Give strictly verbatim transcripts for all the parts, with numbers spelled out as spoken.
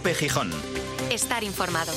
COPE Gijón. Estar informado.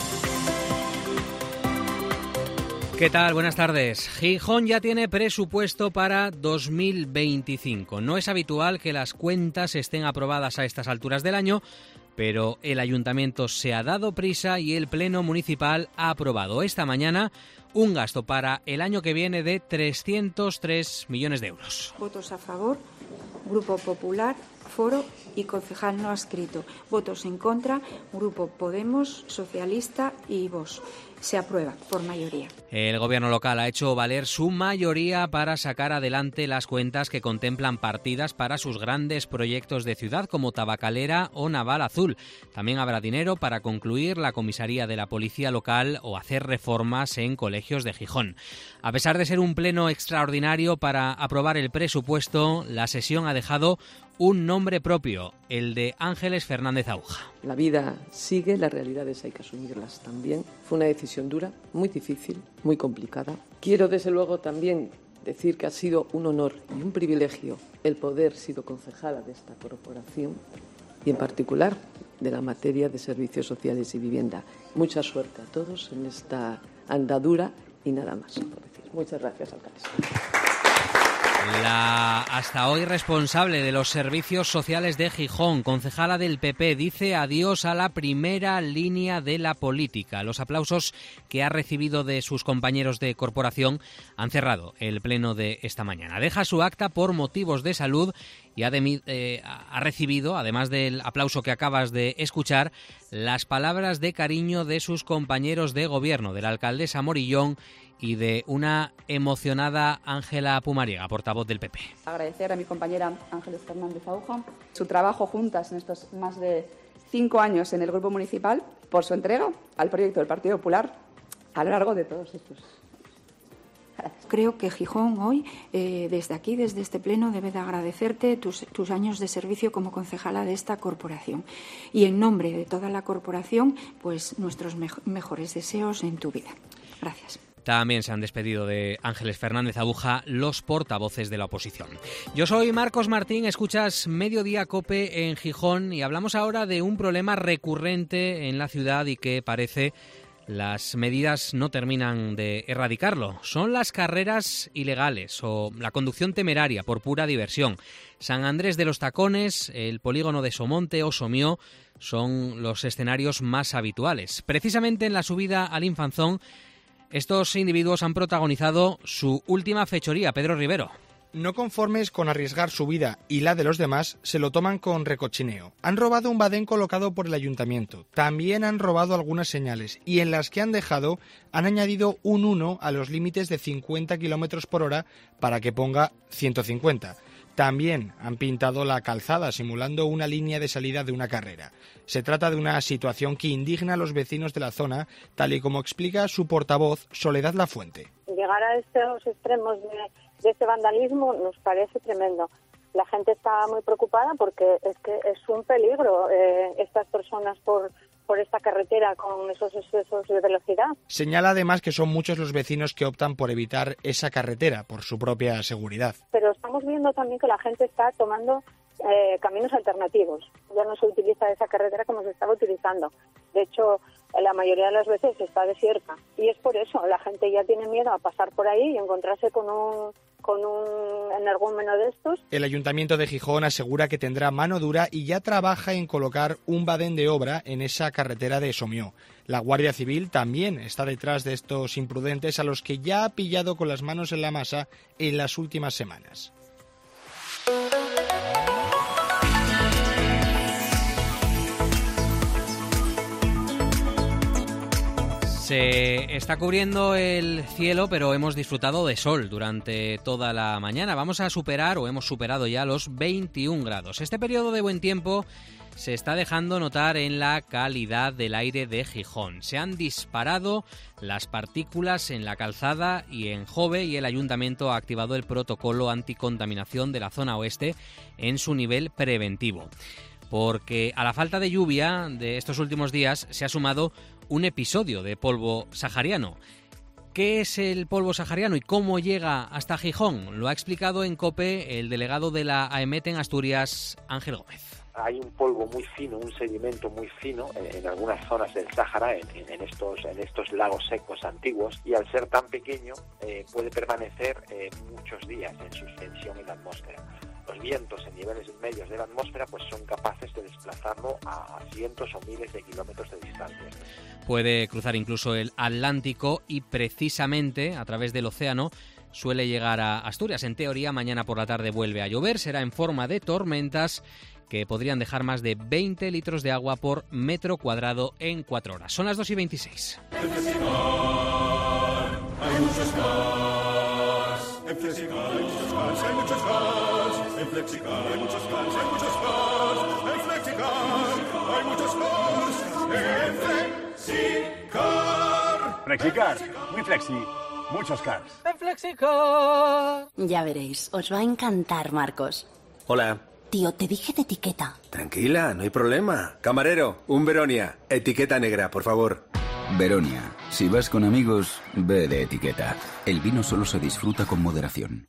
¿Qué tal? Buenas tardes. Gijón ya tiene presupuesto para dos mil veinticinco. No es habitual que las cuentas estén aprobadas a estas alturas del año, pero el ayuntamiento se ha dado prisa y el Pleno Municipal ha aprobado esta mañana un gasto para el año que viene de trescientos tres millones de euros. Votos a favor, Grupo Popular, Foro y concejal no adscrito. Votos en contra, Grupo Podemos, Socialista y Vox. Se aprueba por mayoría. El gobierno local ha hecho valer su mayoría para sacar adelante las cuentas que contemplan partidas para sus grandes proyectos de ciudad como Tabacalera o Naval Azul. También habrá dinero para concluir la comisaría de la policía local o hacer reformas en colegios de Gijón. A pesar de ser un pleno extraordinario para aprobar el presupuesto, la sesión ha dejado un nombre propio, el de Ángeles Fernández Aúja. La vida sigue, las realidades hay que asumirlas también. Fue una decisión dura, muy difícil, muy complicada. Quiero desde luego también decir que ha sido un honor y un privilegio el poder sido concejala de esta corporación y en particular de la materia de servicios sociales y vivienda. Mucha suerte a todos en esta andadura y nada más por decir. Muchas gracias, alcaldesa. La hasta hoy responsable de los servicios sociales de Gijón, concejala del P P, dice adiós a la primera línea de la política. Los aplausos que ha recibido de sus compañeros de corporación han cerrado el pleno de esta mañana. Deja su acta por motivos de salud y ha, de, eh, ha recibido, además del aplauso que acabas de escuchar, las palabras de cariño de sus compañeros de gobierno, de la alcaldesa Morillón y de una emocionada Ángela Pumariega, portavoz del P P. Agradecer a mi compañera Ángeles Fernández Aúja su trabajo juntas en estos más de cinco años en el Grupo Municipal, por su entrega al proyecto del Partido Popular a lo largo de todos estos. Gracias. Creo que Gijón hoy, eh, desde aquí, desde este pleno, debe de agradecerte tus, tus años de servicio como concejala de esta corporación. Y en nombre de toda la corporación, pues nuestros me- mejores deseos en tu vida. Gracias. También se han despedido de Ángeles Fernández Aúja los portavoces de la oposición. Yo soy Marcos Martín, escuchas Mediodía COPE en Gijón y hablamos ahora de un problema recurrente en la ciudad y que parece las medidas no terminan de erradicarlo. Son las carreras ilegales o la conducción temeraria por pura diversión. San Andrés de los Tacones, el polígono de Somonte o Somió son los escenarios más habituales. Precisamente en la subida al Infanzón, estos individuos han protagonizado su última fechoría. Pedro Rivero. No conformes con arriesgar su vida y la de los demás, se lo toman con recochineo. Han robado un badén colocado por el ayuntamiento. También han robado algunas señales y en las que han dejado han añadido un uno a los límites de cincuenta kilómetros por hora para que ponga ciento cincuenta. También han pintado la calzada simulando una línea de salida de una carrera. Se trata de una situación que indigna a los vecinos de la zona, tal y como explica su portavoz Soledad Lafuente. Llegar a estos extremos de, de este vandalismo nos parece tremendo. La gente está muy preocupada porque es que es un peligro eh, estas personas por... por esta carretera con esos excesos de velocidad. Señala además que son muchos los vecinos que optan por evitar esa carretera por su propia seguridad. Pero estamos viendo también que la gente está tomando eh, caminos alternativos. Ya no se utiliza esa carretera como se estaba utilizando. De hecho, la mayoría de las veces está desierta. Y es por eso, la gente ya tiene miedo a pasar por ahí y encontrarse con un... con un energúmeno de estos. El Ayuntamiento de Gijón asegura que tendrá mano dura y ya trabaja en colocar un badén de obra en esa carretera de Somió. La Guardia Civil también está detrás de estos imprudentes a los que ya ha pillado con las manos en la masa en las últimas semanas. Se está cubriendo el cielo, pero hemos disfrutado de sol durante toda la mañana. Vamos a superar, o hemos superado ya, los veintiún grados. Este periodo de buen tiempo se está dejando notar en la calidad del aire de Gijón. Se han disparado las partículas en la calzada y en Jove y el Ayuntamiento ha activado el protocolo anticontaminación de la zona oeste en su nivel preventivo. Porque a la falta de lluvia de estos últimos días se ha sumado un episodio de polvo sahariano. ¿Qué es el polvo sahariano y cómo llega hasta Gijón? Lo ha explicado en COPE el delegado de la AEMET en Asturias, Ángel Gómez. hay un polvo muy fino, un sedimento muy fino en, en algunas zonas del Sáhara, en, en, estos, en estos lagos secos antiguos, y al ser tan pequeño eh, puede permanecer eh, muchos días en suspensión en la atmósfera. Los vientos en niveles medios de la atmósfera pues son capaces de desplazarlo a, a cientos o miles de kilómetros de distancia. Puede cruzar incluso el Atlántico y precisamente a través del océano suele llegar a Asturias. En teoría, mañana por la tarde vuelve a llover, será en forma de tormentas que podrían dejar más de veinte litros de agua por metro cuadrado en cuatro horas. Son las dos y veintiséis. En Flexicar hay muchos cars. En Flexicar hay muchos cars, hay muchos cars. En Flexicar hay muchos cars, hay muchos cars. En Flexicar hay muchos cars. En Flexicar. Flexicar, muy flexi. Muchos cars. En Flexicar. Ya veréis, os va a encantar, Marcos. Hola. Tío, te dije de etiqueta. Tranquila, no hay problema. Camarero, un Veronia. Etiqueta negra, por favor. Veronia. Si vas con amigos, ve de etiqueta. El vino solo se disfruta con moderación.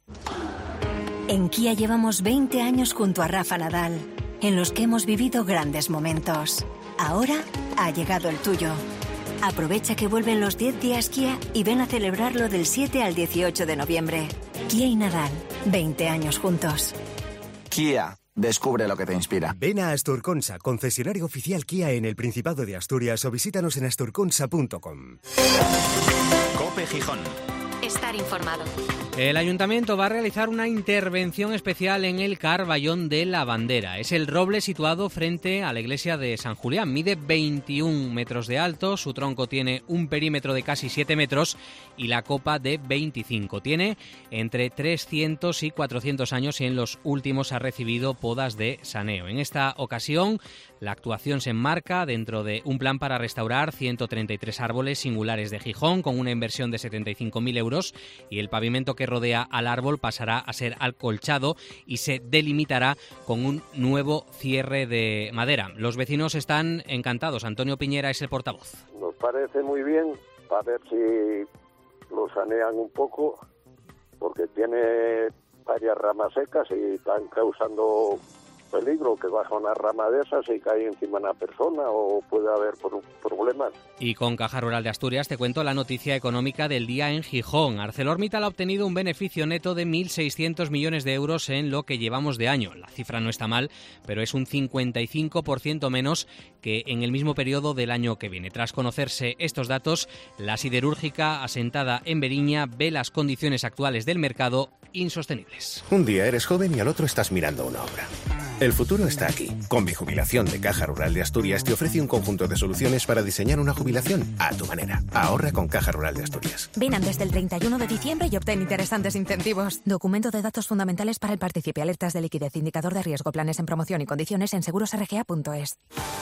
En Kia llevamos veinte años junto a Rafa Nadal, en los que hemos vivido grandes momentos. Ahora ha llegado el tuyo. Aprovecha que vuelven los diez días Kia y ven a celebrarlo del siete al dieciocho de noviembre. Kia y Nadal, veinte años juntos. Kia, descubre lo que te inspira. Ven a Asturconsa, concesionario oficial Kia en el Principado de Asturias, o visítanos en asturconsa punto com. COPE Gijón. Estar informado. El Ayuntamiento va a realizar una intervención especial en el Carballón de la Bandera. Es el roble situado frente a la iglesia de San Julián. Mide veintiún metros de alto, su tronco tiene un perímetro de casi siete metros y la copa de veinticinco. Tiene entre trescientos y cuatrocientos años y en los últimos ha recibido podas de saneo. En esta ocasión, la actuación se enmarca dentro de un plan para restaurar ciento treinta y tres árboles singulares de Gijón con una inversión de setenta y cinco mil euros y el pavimento que rodea al árbol pasará a ser acolchado y se delimitará con un nuevo cierre de madera. Los vecinos están encantados. Antonio Piñera es el portavoz. Nos parece muy bien, a ver si lo sanean un poco, porque tiene varias ramas secas y están causando peligro que baja una rama de esas y cae encima de una persona o puede haber problemas. Y con Caja Rural de Asturias te cuento la noticia económica del día en Gijón. ArcelorMittal ha obtenido un beneficio neto de mil seiscientos millones de euros en lo que llevamos de año. La cifra no está mal, pero es un cincuenta y cinco por ciento menos que en el mismo periodo del año que viene. Tras conocerse estos datos, la siderúrgica asentada en Beriña ve las condiciones actuales del mercado insostenibles. Un día eres joven y al otro estás mirando una obra. El futuro está aquí. Con Mi Jubilación de Caja Rural de Asturias te ofrece un conjunto de soluciones para diseñar una jubilación a tu manera. Ahorra con Caja Rural de Asturias. Ven antes del treinta y uno de diciembre y obtén interesantes incentivos. Documento de datos fundamentales para el participe. Alertas de liquidez. Indicador de riesgo. Planes en promoción y condiciones en seguros r g a punto es.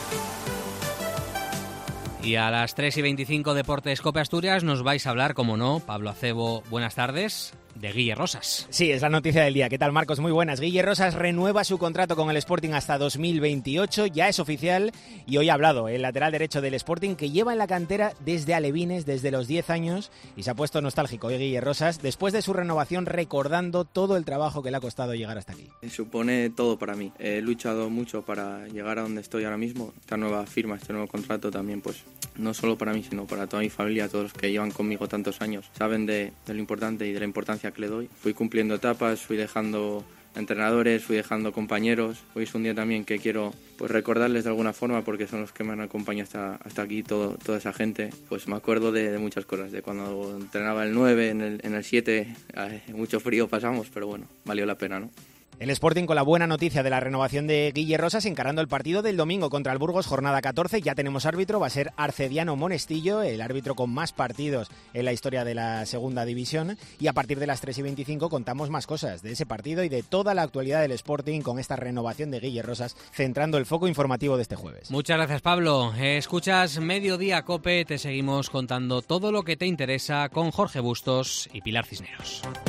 Y a las tres y veinticinco Deportes COPE Asturias nos vais a hablar, como no, Pablo Acebo, buenas tardes, de Guille Rosas. Sí, es la noticia del día. ¿Qué tal, Marcos? Muy buenas. Guille Rosas renueva su contrato con el Sporting hasta dos mil veintiocho, ya es oficial y hoy ha hablado el lateral derecho del Sporting que lleva en la cantera desde alevines, desde los diez años y se ha puesto nostálgico hoy Guille Rosas después de su renovación recordando todo el trabajo que le ha costado llegar hasta aquí. Supone todo para mí. He luchado mucho para llegar a donde estoy ahora mismo. Esta nueva firma, este nuevo contrato también, pues no solo para mí, sino para toda mi familia, todos los que llevan conmigo tantos años, saben de, de lo importante y de la importancia que le doy. Fui cumpliendo etapas, fui dejando entrenadores, fui dejando compañeros. Hoy es un día también que quiero pues recordarles de alguna forma porque son los que me han acompañado hasta, hasta aquí, todo, toda esa gente. Pues me acuerdo de, de muchas cosas, de cuando entrenaba el nueve, en el, en el siete, eh, mucho frío pasamos, pero bueno, valió la pena, ¿no? El Sporting con la buena noticia de la renovación de Guille Rosas encarando el partido del domingo contra el Burgos, jornada catorce. Ya tenemos árbitro, va a ser Arcediano Monestillo, el árbitro con más partidos en la historia de la segunda división. Y a partir de las tres y veinticinco contamos más cosas de ese partido y de toda la actualidad del Sporting con esta renovación de Guille Rosas, centrando el foco informativo de este jueves. Muchas gracias, Pablo. Escuchas Mediodía COPE, te seguimos contando todo lo que te interesa con Jorge Bustos y Pilar Cisneros.